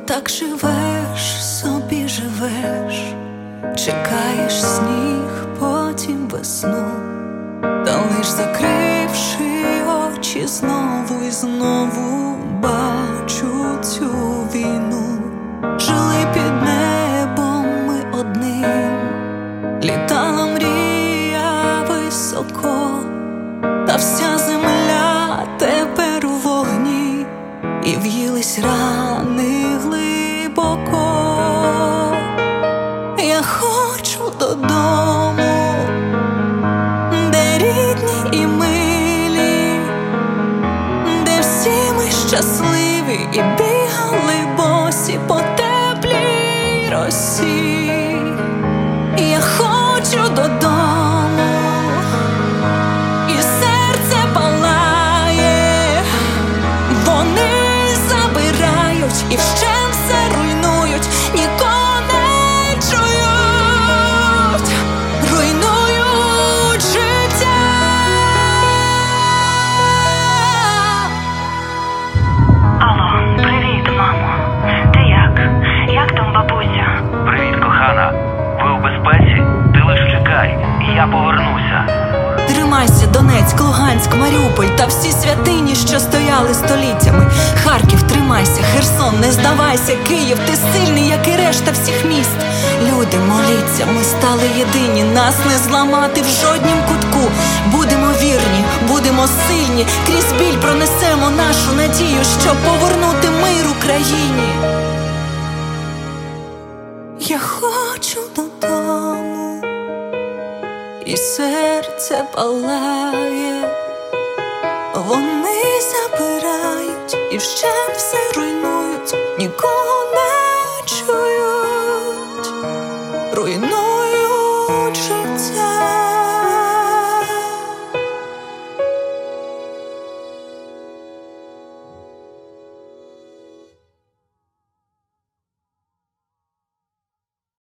так живеш, собі живеш, чекаєш сніг, потім весну, та лиш закривши очі, знову і знову бачу цю війну. Жили під небом ми одним, літала мрія високо, та вся земля тепер у вогні, і в'їлись рани глибоко. Я хочу додому, де рідні і милі, де всі ми щасливі і бігали босі по теплій росі. Я хочу додому, і серце палає. Вони забирають і вщент все руйнують, нікого не чують, руйнують життя. Алло, привіт, мамо. Ти як? Як там бабуся? Привіт, кохана. Ви у безпеці? Ти лиш чекай, і я повернуся. Тримайся, Донецьк, Луганськ, Маріуполь та всі святині, що стояли століттями. Харків, тримайся, Херсон, не здавайся, Київ, ти сильний, як і решта всіх міст. Люди, моліться, ми стали єдині, нас не зламати в жоднім кутку. Будемо вірні, будемо сильні, крізь біль пронесемо нашу надію, щоб повернути мир Україні. Я хочу додому, і серце палає. Вони забирають і вщент все руйнують, нікого